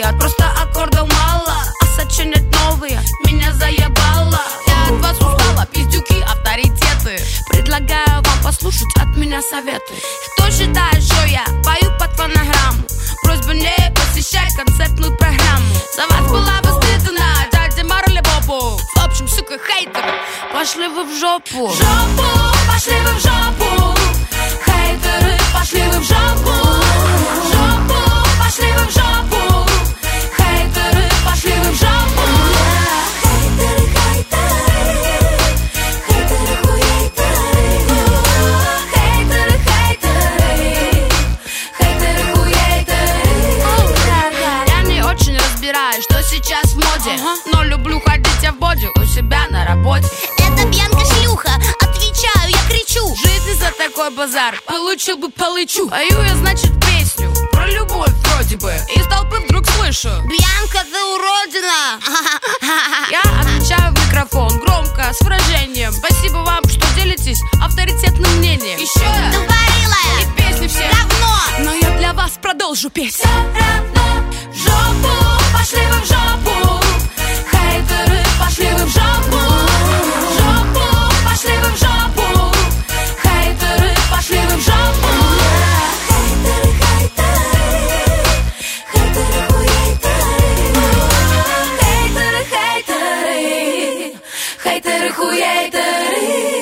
говорят, просто аккордов мало, а сочинять новые меня заебало. Я от вас устала, пиздюки, авторитеты. Предлагаю вам послушать от меня советы. Кто считает, что я пою под фонограмму, просьба не посещать концертную программу. За вас была бы стыдна дядя Марли Бобу. В общем, сука, хейтеры, пошли вы в жопу. В жопу, пошли вы в жопу. Хейтеры, пошли вы в жопу. В жопу, пошли вы в жопу. Хейтеры, пошли вы в жопу. Хейтеры, хейтеры. Хейтеры, хуейтеры. Хейтеры, хейтеры. Хейтеры, хуейтеры. Я не очень разбираюсь, что сейчас в моде, но люблю ходить я в боди у себя на работе. Это Бьянка шлюха, отвечаю, я кричу. Жизнь за такой базар получил бы получу. Пою я, значит, песню про любовь вроде бы. Из толпы вдруг слышу: Бьянка, ты уродина. я отвечаю в микрофон громко, с выражением: спасибо вам, что делитесь авторитетным мнением. Еще я Тупорылая, и песни все говно. но я для вас продолжу петь. Все равно в жопу, пошли вы в жопу. Хейтеры, пошли вы в жопу. В жопу, пошли вы в жопу. Хейтеры, пошли вы в жопу. Хейтеры, хейтеры. Хейтеры, хуейтеры. Хейтеры, хейтеры. Хейтеры, хуейтеры.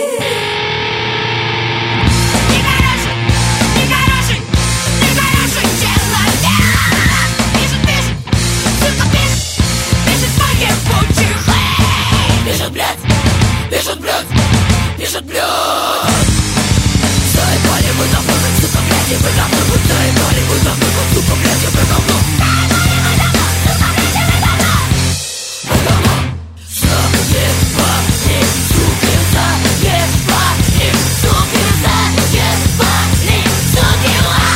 Нехороший человек. Пишет, сука, пишет по-ебучих. Пишет, блядь, заебали вы давно, сука, блядь, и вы давно. Заебали вы давно, сука, блядь, и вы давно. Вы давно. Заебали, суки, заебали, суки, заебали, суки.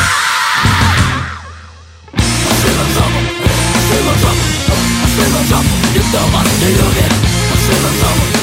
Пошли вы в жопу, пошли вы в жопу, пошли вы в жопу. Никто вас не любит, пошли вы в жопу.